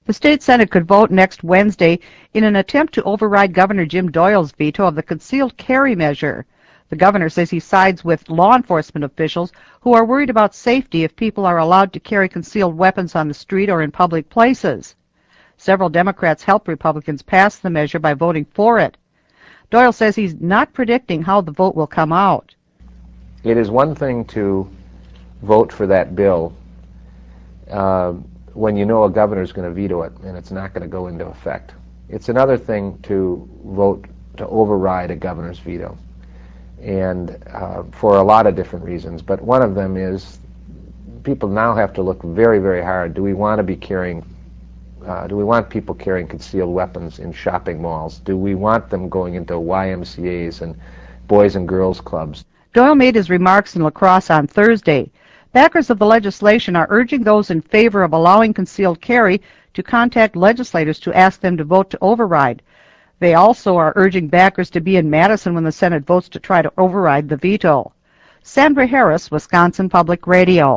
The state Senate could vote next Wednesday in an attempt to override Governor Jim Doyle's veto of the concealed carry measure. The governor says he sides with law enforcement officials who are worried about safety if people are allowed to carry concealed weapons on the street or in public places. Several Democrats helped Republicans pass the measure by voting for it. Doyle says he's not predicting how the vote will come out. It is one thing to vote for that bill when you know a governor is going to veto it and it's not going to go into effect. It's another thing to vote to override a governor's veto, and for a lot of different reasons. But one of them is people now have to look very, very hard. Do we want to be carrying do we want people carrying concealed weapons in shopping malls? Do we want them going into YMCAs and Boys and Girls Clubs? Doyle made his remarks in La Crosse on Thursday. Backers of the legislation are urging those in favor of allowing concealed carry to contact legislators to ask them to vote to override. They also are urging backers to be in Madison when the Senate votes to try to override the veto. Sandra Harris, Wisconsin Public Radio.